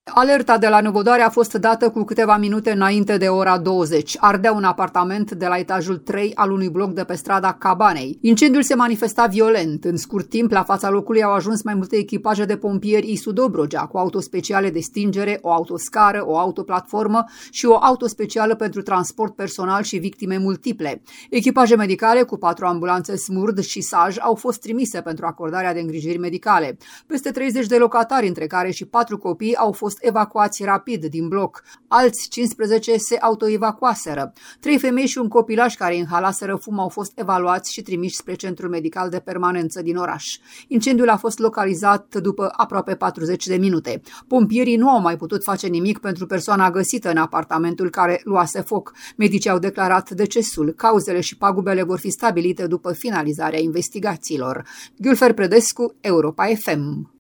Alerta de la Năvodare a fost dată cu câteva minute înainte de ora 20. Ardea un apartament de la etajul 3 al unui bloc de pe strada Cabanei. Incendiul se manifesta violent. În scurt timp, la fața locului au ajuns mai multe echipaje de pompieri ISU Dobrogea, cu autospeciale de stingere, o autoscară, o autoplatformă și o autospecială pentru transport personal și victime multiple. Echipaje medicale cu 4 ambulanțe SMURD și SAJ au fost trimise pentru acordarea de îngrijiri medicale. Peste 30 de locatari, între care și 4 copii, au fost evacuați rapid din bloc. Alți 15 se autoevacuaseră. 3 femei și un copilaș care inhalaseră fum au fost evaluați și trimiși spre centrul medical de permanență din oraș. Incendiul a fost localizat după aproape 40 de minute. Pompierii nu au mai putut face nimic pentru persoana găsită în apartamentul care luase foc. Medicii au declarat decesul. Cauzele și pagubele vor fi stabilite după finalizarea investigațiilor. Gülfer Predescu, Europa FM.